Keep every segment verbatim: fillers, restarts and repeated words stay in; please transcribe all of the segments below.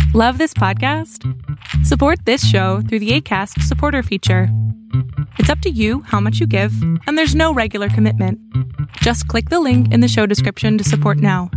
Love this podcast? Support this show through the Acast supporter feature. It's up to you how much you give, and there's no regular commitment. Just click the link in the show description to support now.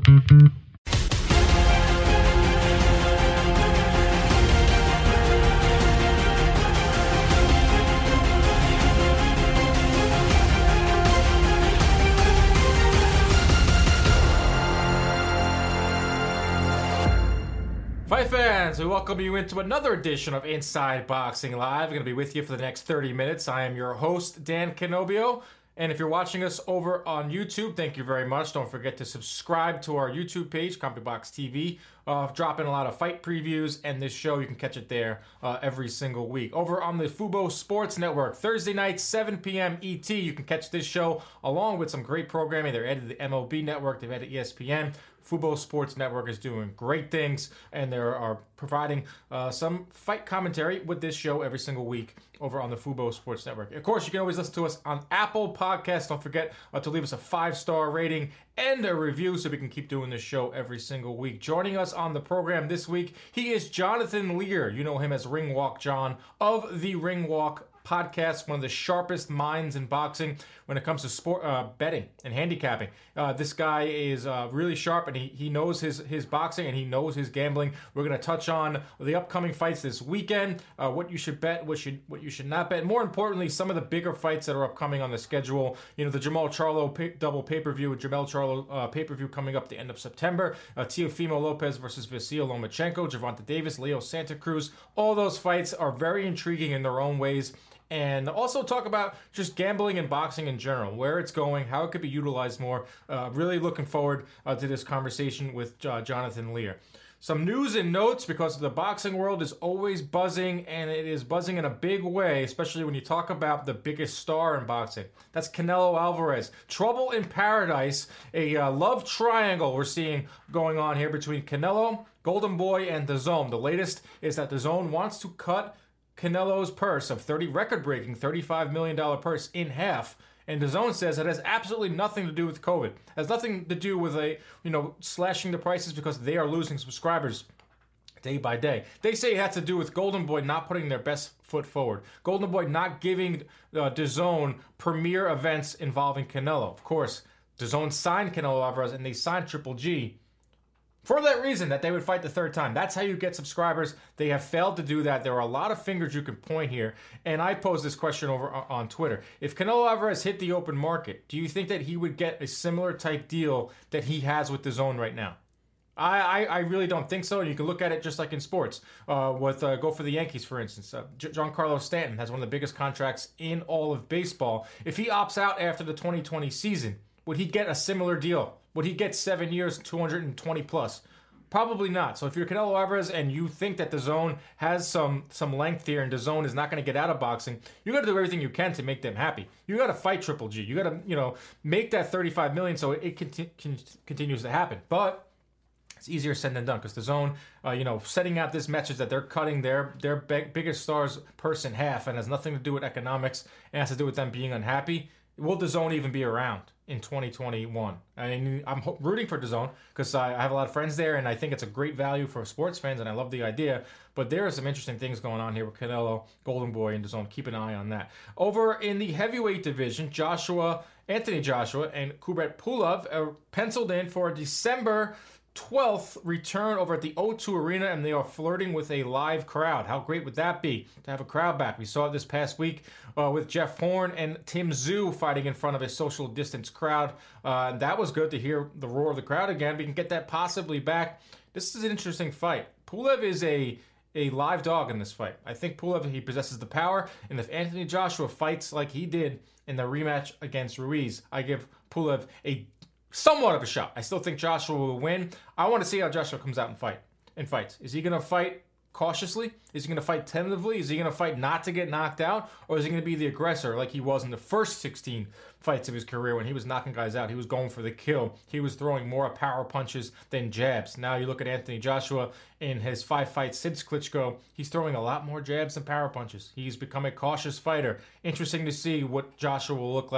Fight fans, we welcome you into another edition of Inside Boxing Live. I'm going to be with you for the next thirty minutes. I am your host, Dan Canobio. And if you're watching us over on YouTube, thank you very much. Don't forget to subscribe to our YouTube page, CompuBox T V. Uh, dropping a lot of fight previews, and this show, you can catch it there uh, every single week. Over on the Fubo Sports Network, Thursday night, seven p.m. E T, you can catch this show along with some great programming. They're added to the M L B Network, they've added E S P N. Fubo Sports Network is doing great things, and they are providing uh, some fight commentary with this show every single week over on the Fubo Sports Network. Of course, you can always listen to us on Apple Podcasts. Don't forget uh, to leave us a five-star rating and a review so we can keep doing this show every single week. Joining us on the program this week, he is Jonathan Lear. You know him as Ring Walk John of the Ring Walk podcast, one of the sharpest minds in boxing when it comes to sport uh, betting and handicapping. Uh, this guy is uh, really sharp, and he, he knows his, his boxing, and he knows his gambling. We're going to touch on the upcoming fights this weekend, uh, what you should bet, what should what you should not bet. More importantly, some of the bigger fights that are upcoming on the schedule. You know, the Jermall Charlo pay, double pay-per-view, with Jermall Charlo uh, pay-per-view coming up the end of September. Uh, Teofimo Lopez versus Vasil Lomachenko, Gervonta Davis, Leo Santa Cruz. All those fights are very intriguing in their own ways. And also talk about just gambling and boxing in general, where it's going, how it could be utilized more. Uh, really looking forward uh, to this conversation with uh, Jonathan Lear. Some news and notes, because the boxing world is always buzzing, and it is buzzing in a big way, especially when you talk about the biggest star in boxing. That's Canelo Alvarez. Trouble in paradise, a uh, love triangle we're seeing going on here between Canelo, Golden Boy, and DAZN. The latest is that DAZN wants to cut Canelo's purse of thirty record-breaking thirty-five million dollars purse in half. And DAZN says it has absolutely nothing to do with COVID. It has nothing to do with a, you know, slashing the prices because they are losing subscribers day by day. They say it has to do with Golden Boy not putting their best foot forward. Golden Boy not giving uh, DAZN premier events involving Canelo. Of course, DAZN signed Canelo Alvarez, and they signed Triple G for that reason, that they would fight the third time. That's how you get subscribers. They have failed to do that. There are a lot of fingers you can point here. And I posed this question over on Twitter. If Canelo Alvarez hit the open market, do you think that he would get a similar type deal that he has with DAZN right now? I, I, I really don't think so. And you can look at it just like in sports. Uh, with uh, go for the Yankees, for instance. Uh, Giancarlo Stanton has one of the biggest contracts in all of baseball. If he opts out after the twenty twenty season, would he get a similar deal? Would he get seven years, two hundred twenty plus? Probably not. So if you're Canelo Alvarez and you think that DAZN has some some length here and DAZN is not going to get out of boxing, you got to do everything you can to make them happy. You got to fight Triple G. You got to, you know, make that thirty-five million dollars so it conti- con- continues to happen. But it's easier said than done because DAZN, uh, you know, setting out this message that they're cutting their their big, biggest stars purse in half and has nothing to do with economics and has to do with them being unhappy. Will DAZN even be around in twenty twenty-one? I mean, I'm rooting for DAZN because I have a lot of friends there, and I think it's a great value for sports fans, and I love the idea. But there are some interesting things going on here with Canelo, Golden Boy, and DAZN. Keep an eye on that. Over in the heavyweight division, Joshua, Anthony Joshua, and Kubrat Pulev are penciled in for a December twelfth return over at the O two Arena, and they are flirting with a live crowd. How great would that be to have a crowd back? We saw it this past week uh, with Jeff Horn and Tim Tszyu fighting in front of a social distance crowd. Uh, and that was good to hear the roar of the crowd again. We can get that possibly back. This is an interesting fight. Pulev is a a live dog in this fight. I think Pulev, he possesses the power, and if Anthony Joshua fights like he did in the rematch against Ruiz, I give Pulev a somewhat of a shot. I still think Joshua will win. I want to see how Joshua comes out and fight and fights. Is he going to fight cautiously? Is he going to fight tentatively? Is he going to fight not to get knocked out? Or is he going to be the aggressor like he was in the first sixteen fights of his career when he was knocking guys out? He was going for the kill. He was throwing more power punches than jabs. Now you look at Anthony Joshua in his five fights since Klitschko, he's throwing a lot more jabs than power punches. He's become a cautious fighter. Interesting to see what Joshua will look like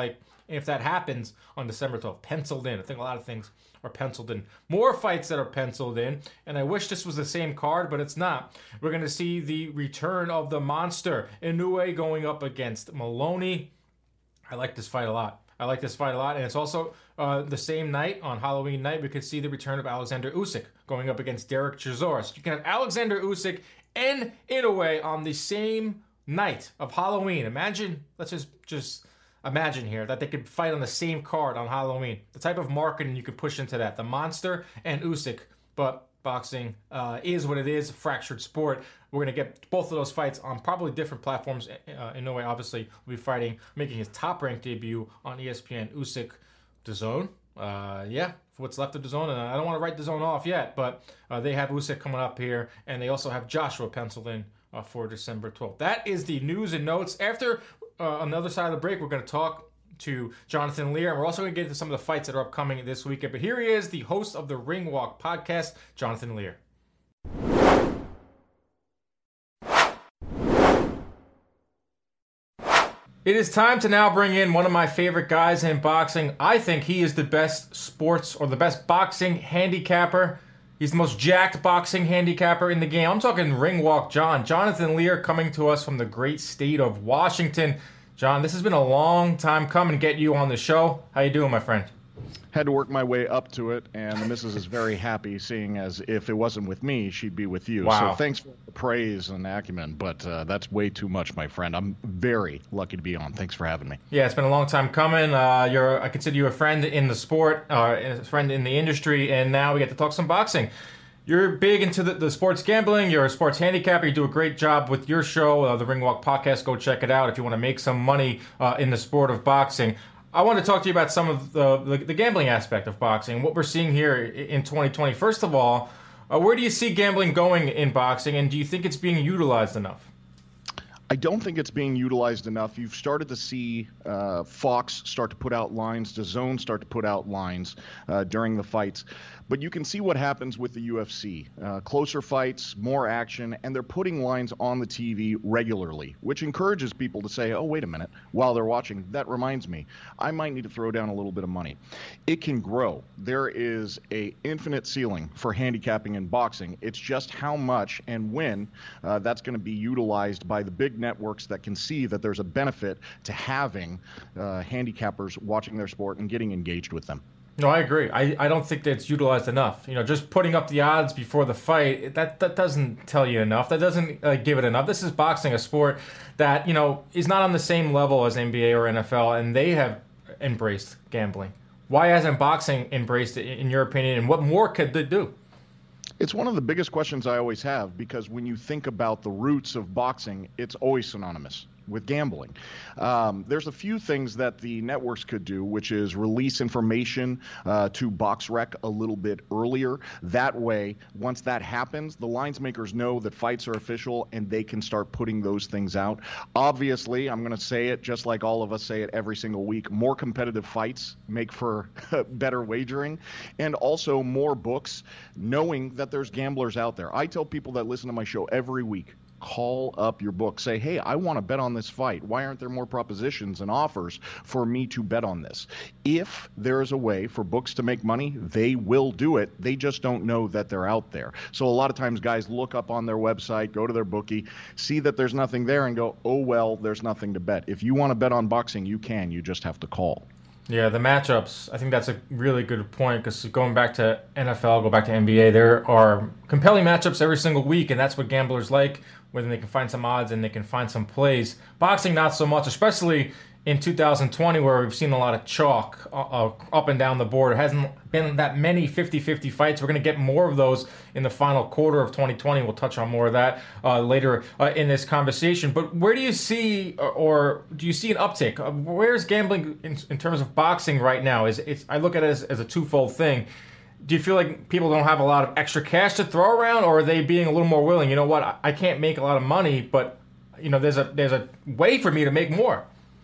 if that happens on December twelfth, penciled in. I think a lot of things are penciled in. More fights that are penciled in, and I wish this was the same card, but it's not. We're going to see the return of the monster, Inoue, going up against Maloney. I like this fight a lot. I like this fight a lot, and it's also uh, the same night, on Halloween night, we could see the return of Alexander Usyk going up against Derek Chisora. So you can have Alexander Usyk and Inoue on the same night of Halloween. Imagine, let's just just imagine here that they could fight on the same card on Halloween. The type of marketing you could push into that. The Monster and Usyk, but boxing uh, is what it is, a fractured sport. We're going to get both of those fights on probably different platforms. Uh, Inoue obviously will be fighting, making his top-ranked debut on E S P N. Usyk, DAZN. Uh, yeah, for what's left of DAZN, and I don't want to write DAZN off yet, but uh, they have Usyk coming up here, and they also have Joshua penciled in uh, for December twelfth. That is the news and notes. After uh, on the other side of the break, we're going to talk to Jonathan Lear, and we're also going to get into some of the fights that are upcoming this weekend. But here he is, the host of the Ring Walk podcast, Jonathan Lear. It is time to now bring in one of my favorite guys in boxing. I think he is the best sports or the best boxing handicapper. He's the most jacked boxing handicapper in the game. I'm talking Ring Walk John. Jonathan Lear coming to us from the great state of Washington. John, this has been a long time coming to get you on the show. How you doing, my friend? Had to work my way up to it, and the missus is very happy, seeing as if it wasn't with me, she'd be with you. Wow. So thanks for the praise and acumen, but uh, that's way too much, my friend. I'm very lucky to be on. Thanks for having me. Yeah, it's been a long time coming. Uh, you're, I consider you a friend in the sport, uh, a friend in the industry, and now we get to talk some boxing. You're big into the, the sports gambling. You're a sports handicapper. You do a great job with your show, uh, the Ring Walk Podcast. Go check it out if you want to make some money uh, in the sport of boxing. I want to talk to you about some of the, the, the gambling aspect of boxing, what we're seeing here in twenty twenty. First of all, uh, where do you see gambling going in boxing, and do you think it's being utilized enough? I don't think it's being utilized enough. You've started to see uh, Fox start to put out lines, DAZN start to put out lines uh, during the fights. But you can see what happens with the U F C. Uh, closer fights, more action, and they're putting lines on the T V regularly, which encourages people to say, oh, wait a minute, while they're watching, that reminds me, I might need to throw down a little bit of money. It can grow. There is a infinite ceiling for handicapping in boxing. It's just how much and when uh, that's going to be utilized by the big networks that can see that there's a benefit to having uh, handicappers watching their sport and getting engaged with them. No, I agree. I, I don't think that it's utilized enough. You know, just putting up the odds before the fight, that, that doesn't tell you enough. That doesn't uh, give it enough. This is boxing, a sport that, you know, is not on the same level as N B A or N F L, and they have embraced gambling. Why hasn't boxing embraced it, in your opinion, and what more could they do? It's one of the biggest questions I always have, because when you think about the roots of boxing, it's always synonymous with gambling. Um, there's a few things that the networks could do, which is release information uh, to BoxRec a little bit earlier. That way, once that happens, the lines makers know that fights are official and they can start putting those things out. Obviously, I'm going to say it just like all of us say it every single week, more competitive fights make for better wagering, and also more books, knowing that there's gamblers out there. I tell people that listen to my show every week, call up your book. Say, hey, I want to bet on this fight. Why aren't there more propositions and offers for me to bet on this? If there is a way for books to make money, they will do it. They just don't know that they're out there. So a lot of times guys look up on their website, go to their bookie, see that there's nothing there and go, oh, well, there's nothing to bet. If you want to bet on boxing, you can. You just have to call. Yeah, the matchups, I think that's a really good point, because going back to N F L, go back to N B A, there are compelling matchups every single week, and that's what gamblers like, when they can find some odds and they can find some plays. Boxing, not so much, especially in two thousand twenty, where we've seen a lot of chalk uh, up and down the board. It hasn't been that many fifty-fifty fights. We're going to get more of those in the final quarter of twenty twenty. We'll touch on more of that uh, later uh, in this conversation. But where do you see, or, or do you see an uptick? Uh, where's gambling in, in terms of boxing right now? Is it's, I look at it as, as a twofold thing. Do you feel like people don't have a lot of extra cash to throw around, or are they being a little more willing? You know what? I, I can't make a lot of money, but you know, there's a there's a way for me to make more.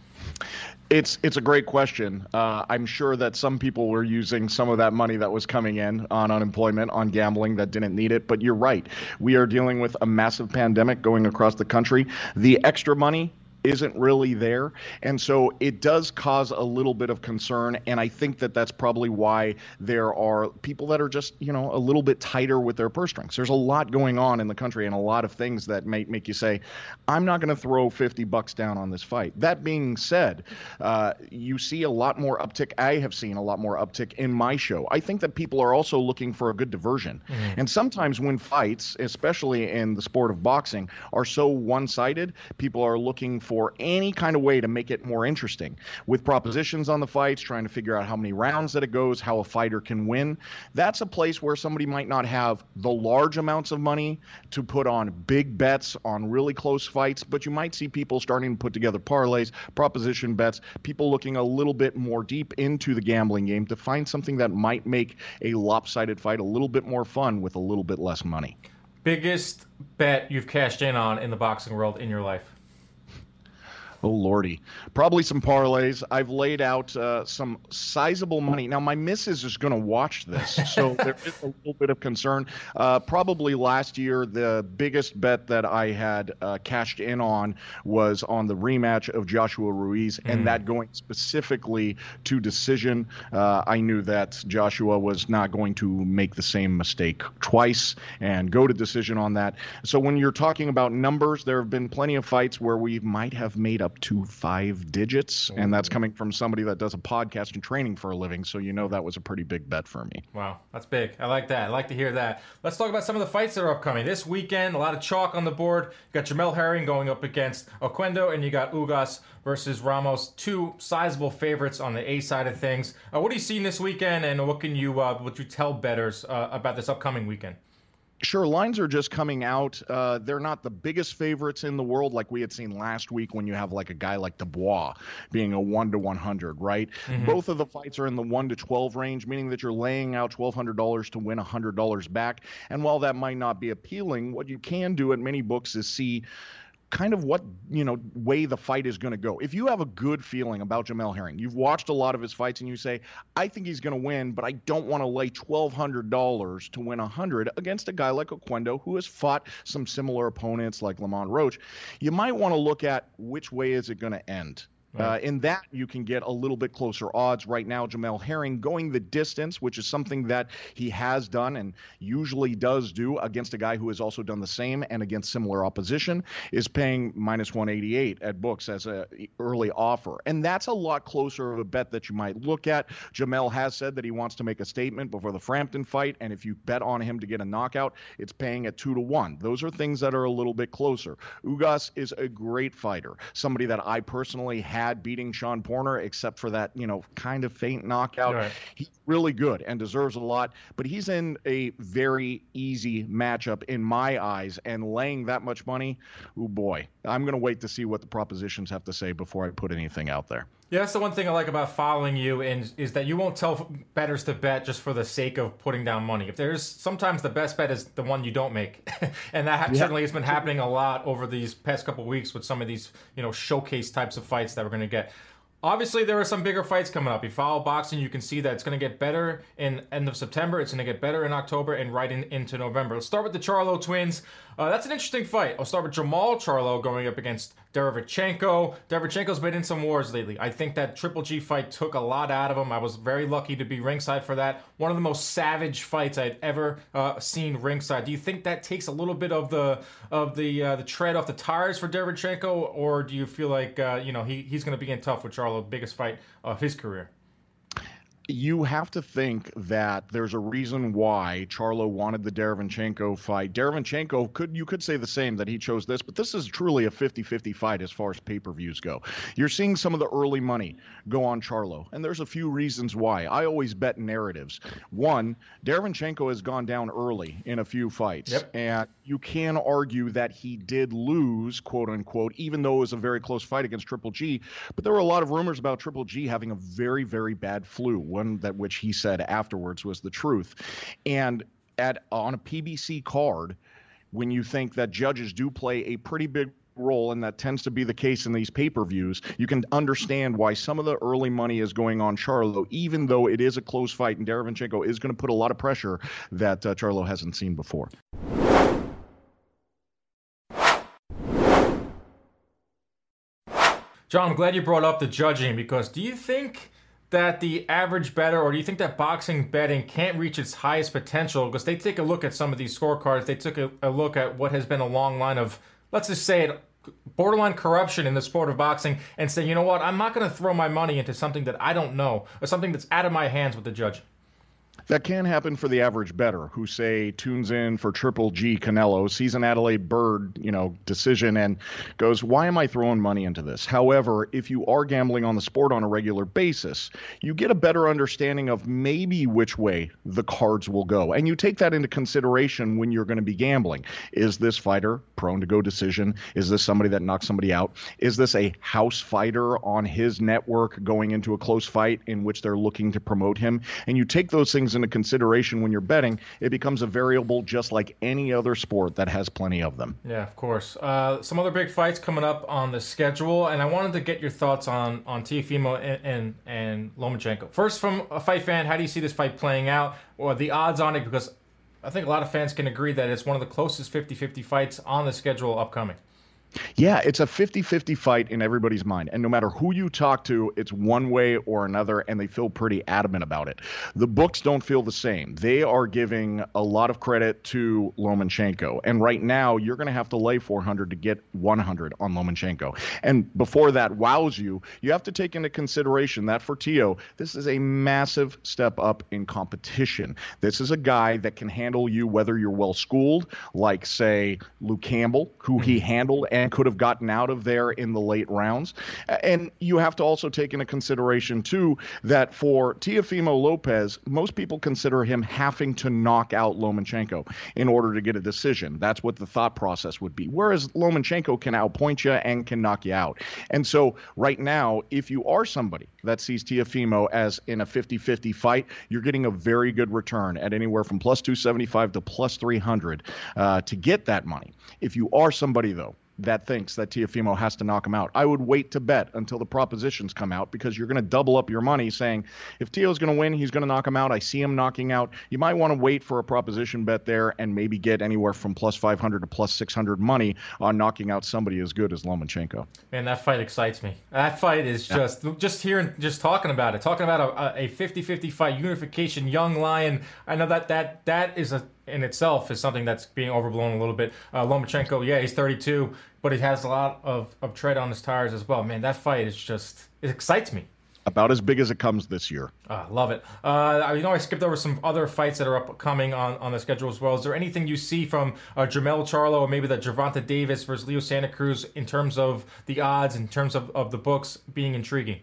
It's it's a great question. Uh, I'm sure that some people were using some of that money that was coming in on unemployment, on gambling, that didn't need it. But you're right. We are dealing with a massive pandemic going across the country. The extra money isn't really there. And so it does cause a little bit of concern. And I think that that's probably why there are people that are just, you know, a little bit tighter with their purse strings. There's a lot going on in the country and a lot of things that may make you say, I'm not going to throw fifty bucks down on this fight. That being said, uh, you see a lot more uptick. I have seen a lot more uptick in my show. I think that people are also looking for a good diversion. Mm-hmm. And sometimes when fights, especially in the sport of boxing, are so one-sided, people are looking for for any kind of way to make it more interesting with propositions on the fights, trying to figure out how many rounds that it goes, how a fighter can win. That's a place where somebody might not have the large amounts of money to put on big bets on really close fights, but you might see people starting to put together parlays, proposition bets, people looking a little bit more deep into the gambling game to find something that might make a lopsided fight a little bit more fun with a little bit less money. Biggest bet you've cashed in on in the boxing world in your life? Oh, Lordy. Probably some parlays. I've laid out uh, some sizable money. Now, my missus is going to watch this, so there is a little bit of concern. Uh, probably last year, the biggest bet that I had uh, cashed in on was on the rematch of Joshua Ruiz, mm. and that going specifically to decision. Uh, I knew that Joshua was not going to make the same mistake twice and go to decision on that. So when you're talking about numbers, there have been plenty of fights where we might have made up to five digits, and that's coming from somebody that does a podcast and training for a living, so you know that was a pretty big bet for me. Wow, that's big. I like that. I like to hear that. Let's talk about some of the fights that are upcoming. This weekend, a lot of chalk on the board. You got Jamel Herring going up against Oquendo, and you got Ugas versus Ramos, two sizable favorites on the A side of things. Uh, what are you seeing this weekend, and what can you, uh, what you tell bettors uh, about this upcoming weekend? Sure, lines are just coming out. Uh, they're not the biggest favorites in the world like we had seen last week when you have like a guy like Dubois being a one to one hundred, right? Mm-hmm. Both of the fights are in the one to twelve range, meaning that you're laying out twelve hundred dollars to win one hundred dollars back. And while that might not be appealing, what you can do at many books is see kind of what, you know, way the fight is going to go. If you have a good feeling about Jamel Herring, you've watched a lot of his fights and you say, I think he's going to win, but I don't want to lay twelve hundred dollars to win one hundred against a guy like Oquendo who has fought some similar opponents like Lamont Roach, you might want to look at which way is it going to end. Uh, in that, you can get a little bit closer odds. Right now, Jamel Herring going the distance, which is something that he has done and usually does do against a guy who has also done the same and against similar opposition, is paying minus one eighty-eight at books as an early offer. And that's a lot closer of a bet that you might look at. Jamel has said that he wants to make a statement before the Frampton fight, and if you bet on him to get a knockout, it's paying at two to one. Those are things that are a little bit closer. Ugas is a great fighter, somebody that I personally have beating Sean Porter, except for that, you know, kind of faint knockout. Right. He's really good and deserves a lot, but he's in a very easy matchup in my eyes, and laying that much money, oh boy, I'm going to wait to see what the propositions have to say before I put anything out there. Yeah, that's the one thing I like about following you, and is that you won't tell bettors to bet just for the sake of putting down money. If there's sometimes the best bet is the one you don't make, and that yeah. certainly has been happening a lot over these past couple of weeks with some of these, you know, showcase types of fights that we're going to get. Obviously, there are some bigger fights coming up. You follow boxing, you can see that it's going to get better in end of September. It's going to get better in October and right in, into November. Let's start with the Charlo twins. Uh, that's an interesting fight. I'll start with Jamal Charlo going up against Derevyanchenko. Derevyanchenko's been in some wars lately. I think that Triple G fight took a lot out of him. I was very lucky to be ringside for that. One of the most savage fights I'd ever uh, seen ringside. Do you think that takes a little bit of the of the uh, the tread off the tires for Derevyanchenko, or do you feel like uh, you know he he's going to be in tough with Charlo, biggest fight of his career? You have to think that there's a reason why Charlo wanted the Derevyanchenko fight. Derevyanchenko, could you could say the same, that he chose this, but this is truly a fifty-fifty fight as far as pay-per-views go. You're seeing some of the early money go on Charlo, and there's a few reasons why. I always bet narratives. One, Derevyanchenko has gone down early in a few fights, yep. and you can argue that he did lose, quote-unquote, even though it was a very close fight against Triple G, but there were a lot of rumors about Triple G having a very, very bad flu, one that which he said afterwards was the truth. And at on a P B C card, when you think that judges do play a pretty big role, and that tends to be the case in these pay-per-views, you can understand why some of the early money is going on Charlo, even though it is a close fight, and Derevyanchenko is going to put a lot of pressure that uh, Charlo hasn't seen before. John, I'm glad you brought up the judging, because do you think that the average bettor, or do you think that boxing betting can't reach its highest potential? Because they take a look at some of these scorecards, they took a, a look at what has been a long line of, let's just say it, borderline corruption in the sport of boxing, and say, you know what, I'm not going to throw my money into something that I don't know, or something that's out of my hands with the judging. That can happen for the average bettor who, say, tunes in for Triple G Canelo, sees an Adelaide Bird, you know, decision and goes, why am I throwing money into this? However, if you are gambling on the sport on a regular basis, you get a better understanding of maybe which way the cards will go. And you take that into consideration when you're going to be gambling. Is this fighter prone to go decision? Is this somebody that knocks somebody out? Is this a house fighter on his network going into a close fight in which they're looking to promote him? And you take those things into consideration when you're betting. It becomes a variable just like any other sport that has plenty of them. Yeah, of course. Uh, some other big fights coming up on the schedule, and I wanted to get your thoughts on on Teofimo and, and, and Lomachenko. First, from a fight fan, how do you see this fight playing out, or the odds on it? Because I think a lot of fans can agree that it's one of the closest fifty-fifty fights on the schedule upcoming. Yeah, it's a fifty-fifty fight in everybody's mind. And no matter who you talk to, it's one way or another, and they feel pretty adamant about it. The books don't feel the same. They are giving a lot of credit to Lomachenko. And right now, you're going to have to lay four hundred to get one hundred on Lomachenko. And before that wows you, you have to take into consideration that for Teo, this is a massive step up in competition. This is a guy that can handle you whether you're well-schooled, like, say, Luke Campbell, who he handled and could have gotten out of there in the late rounds. And you have to also take into consideration, too, that for Teofimo Lopez, most people consider him having to knock out Lomachenko in order to get a decision. That's what the thought process would be. Whereas Lomachenko can outpoint you and can knock you out. And so right now, if you are somebody that sees Teofimo as in a fifty-fifty fight, you're getting a very good return at anywhere from plus two seventy-five to plus three hundred uh, to get that money. If you are somebody, though, that thinks that Teofimo has to knock him out, I would wait to bet until the propositions come out, because you're going to double up your money saying, if Teo's going to win, he's going to knock him out. I see him knocking out. You might want to wait for a proposition bet there and maybe get anywhere from plus five hundred to plus six hundred money on knocking out somebody as good as Lomachenko. Man, that fight excites me. That fight is just, yeah. just hearing, just talking about it, talking about a, a fifty-fifty fight, unification, young lion. I know that that that is a in itself is something that's being overblown a little bit. Uh, Lomachenko, yeah, he's thirty-two, but he has a lot of, of tread on his tires as well. Man, that fight is just, it excites me. About as big as it comes this year. Uh, love it. Uh, you know, I skipped over some other fights that are upcoming on, on the schedule as well. Is there anything you see from uh, Jermell Charlo or maybe the Gervonta Davis versus Leo Santa Cruz in terms of the odds, in terms of, of the books being intriguing?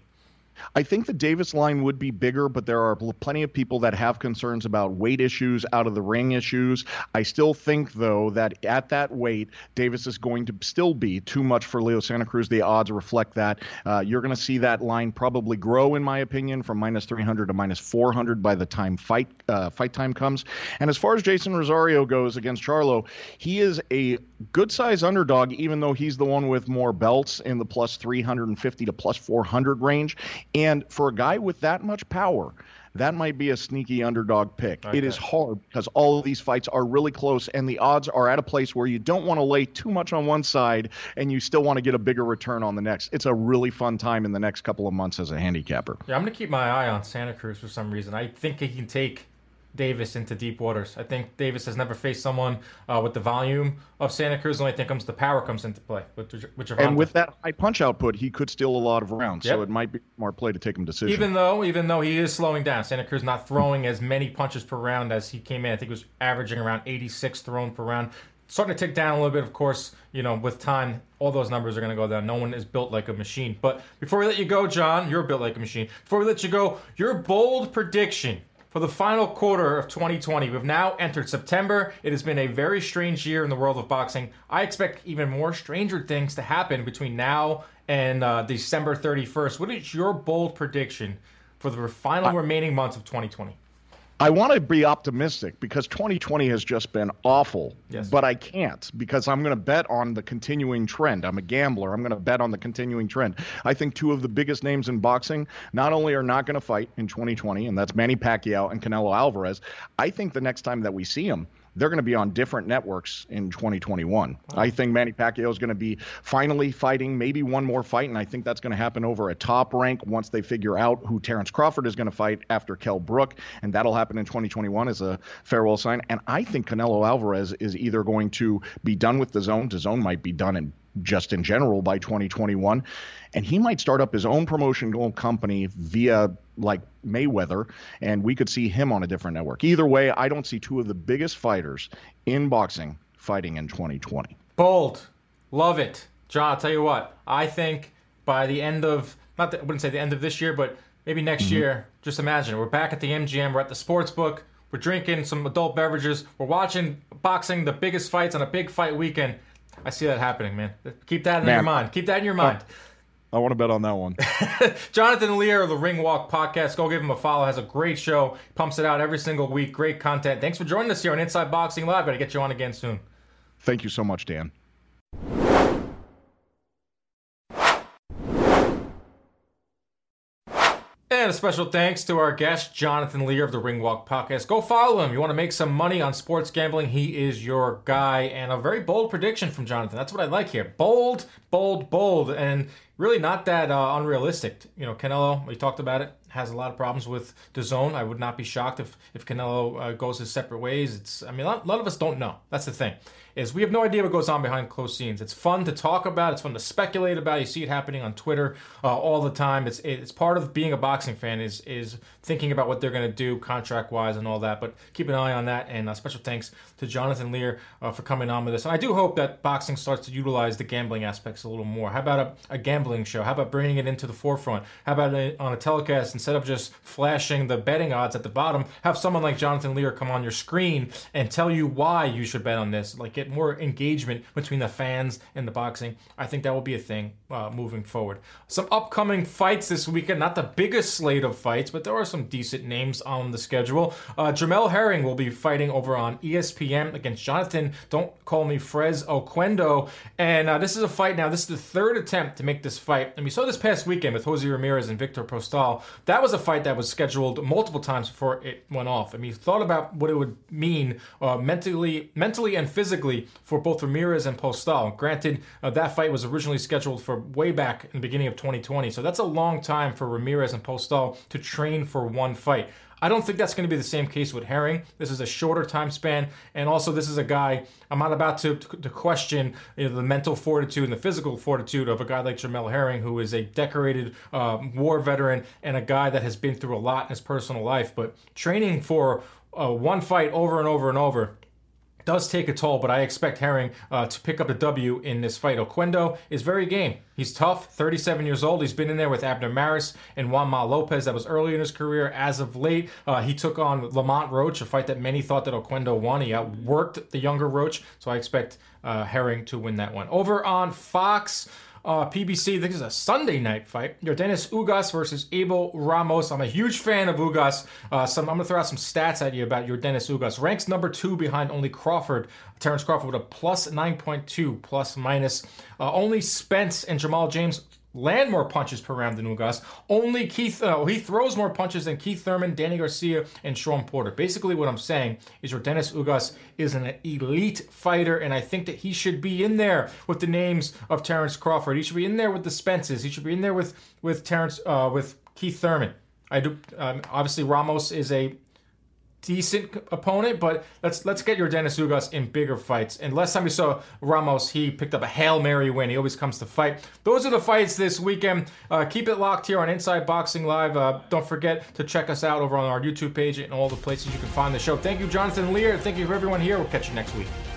I think the Davis line would be bigger, but there are plenty of people that have concerns about weight issues, out of the ring issues. I still think, though, that at that weight, Davis is going to still be too much for Leo Santa Cruz. The odds reflect that. Uh, you're going to see that line probably grow, in my opinion, from minus three hundred to minus four hundred by the time fight uh, fight time comes. And as far as Jason Rosario goes against Charlo, he is a good-size underdog, even though he's the one with more belts in the plus three fifty to plus four hundred range. And for a guy with that much power, that might be a sneaky underdog pick. Okay. It is hard because all of these fights are really close, and the odds are at a place where you don't want to lay too much on one side, and you still want to get a bigger return on the next. It's a really fun time in the next couple of months as a handicapper. Yeah, I'm going to keep my eye on Santa Cruz for some reason. I think he can take Davis into deep waters. I think Davis has never faced someone uh, with the volume of Santa Cruz. The only thing comes the power comes into play. With, with and with that high punch output, he could steal a lot of rounds. Yep. So it might be more play to take him decision. Even though, even though he is slowing down, Santa Cruz not throwing as many punches per round as he came in. I think he was averaging around eighty-six thrown per round. Starting to tick down a little bit, of course. You know, with time, all those numbers are going to go down. No one is built like a machine. But before we let you go, John, you're built like a machine. Before we let you go, your bold prediction for the final quarter of twenty twenty. We've now entered September. It has been a very strange year in the world of boxing. I expect even more stranger things to happen between now and uh, December thirty-first. What is your bold prediction for the final I, remaining months of twenty twenty? I want to be optimistic because twenty twenty has just been awful, yes. But I can't because I'm going to bet on the continuing trend. I'm a gambler. I'm going to bet on the continuing trend. I think two of the biggest names in boxing not only are not going to fight in twenty twenty, and that's Manny Pacquiao and Canelo Alvarez. I think the next time that we see them, they're going to be on different networks in twenty twenty-one. Wow. I think Manny Pacquiao is going to be finally fighting maybe one more fight, and I think that's going to happen over a Top Rank once they figure out who Terrence Crawford is going to fight after Kell Brook, and that'll happen in twenty twenty-one as a farewell sign. And I think Canelo Alvarez is either going to be done with the zone. The zone might be done in just in general by twenty twenty-one, and he might start up his own promotional company via like Mayweather, and we could see him on a different network. Either way, I don't see two of the biggest fighters in boxing fighting in twenty twenty. Bold. Love it. John, I'll tell you what, I think by the end of, not the, I wouldn't say the end of this year, but maybe next mm-hmm. year, just imagine, we're back at the M G M, we're at the sports book, we're drinking some adult beverages, we're watching boxing, the biggest fights on a big fight weekend. I see that happening, man. Keep that in man. your mind. Keep that in your mind. I want to bet on that one. Jonathan Lear of the Ring Walk Podcast. Go give him a follow. Has a great show. Pumps it out every single week. Great content. Thanks for joining us here on Inside Boxing Live. Got to get you on again soon. Thank you so much, Dan. And a special thanks to our guest, Jonathan Lear of the Ring Walk Podcast. Go follow him. You want to make some money on sports gambling, he is your guy. And a very bold prediction from Jonathan. That's what I like here. Bold, bold, bold. And really not that uh, unrealistic. You know, Canelo, we talked about it, has a lot of problems with the zone. I would not be shocked if, if Canelo uh, goes his separate ways. It's, I mean, a lot, a lot of us don't know. That's the thing. Is we have no idea what goes on behind closed scenes. It's fun to talk about. It's fun to speculate about. You see it happening on Twitter uh, all the time. It's it's part of being a boxing fan is is thinking about what they're going to do contract-wise and all that. But keep an eye on that. And uh, special thanks to Jonathan Lear uh, for coming on with us. And I do hope that boxing starts to utilize the gambling aspects a little more. How about a, a gambling show? How about bringing it into the forefront? How about a, on a telecast, instead of just flashing the betting odds at the bottom, have someone like Jonathan Lear come on your screen and tell you why you should bet on this. Like, get more engagement between the fans and the boxing. I think that will be a thing uh, moving forward. Some upcoming fights this weekend. Not the biggest slate of fights, but there are some decent names on the schedule. Uh, Jamel Herring will be fighting over on E S P N against Jonathan, don't call me Frez Oquendo. And uh, this is a fight now. This is the third attempt to make this fight. And we saw this past weekend with Jose Ramirez and Victor Postal. That was a fight that was scheduled multiple times before it went off. I mean, thought about what it would mean uh, mentally, mentally and physically for both Ramirez and Postal. Granted, uh, that fight was originally scheduled for way back in the beginning of twenty twenty. So that's a long time for Ramirez and Postal to train for one fight. I don't think that's going to be the same case with Herring. This is a shorter time span, and also this is a guy, I'm not about to, to question you know, the mental fortitude and the physical fortitude of a guy like Jamel Herring, who is a decorated uh, war veteran and a guy that has been through a lot in his personal life. But training for uh, one fight over and over and over does take a toll, but I expect Herring uh, to pick up the W in this fight. Oquendo is very game. He's tough, thirty-seven years old. He's been in there with Abner Maris and Juan Ma Lopez. That was early in his career. As of late, uh, he took on Lamont Roach, a fight that many thought that Oquendo won. He outworked the younger Roach, so I expect uh, Herring to win that one. Over on Fox, Uh, P B C, this is a Sunday night fight. Yordenis Ugas versus Abel Ramos. I'm a huge fan of Ugas. Uh, some, I'm going to throw out some stats at you about Yordenis Ugas. Ranks number two behind only Crawford, Terrence Crawford, with a plus nine point two, plus minus. Uh, only Spence and Jamal James land more punches per round than Ugas. Only Keith, uh, he throws more punches than Keith Thurman, Danny Garcia, and Sean Porter. Basically what I'm saying is Yordenis Ugas is an elite fighter, and I think that he should be in there with the names of Terrence Crawford. He should be in there with the Spences. He should be in there with, with Terrence, uh, with Keith Thurman. I do, um, obviously Ramos is a decent opponent, but let's let's get Yordenis Ugas in bigger fights. And last time we saw Ramos, he picked up a Hail Mary win. He always comes to fight. Those are the fights this weekend. Uh, keep it locked here on Inside Boxing Live. Uh, don't forget to check us out over on our YouTube page and all the places you can find the show. Thank you, Jonathan Lear. Thank you for everyone here. We'll catch you next week.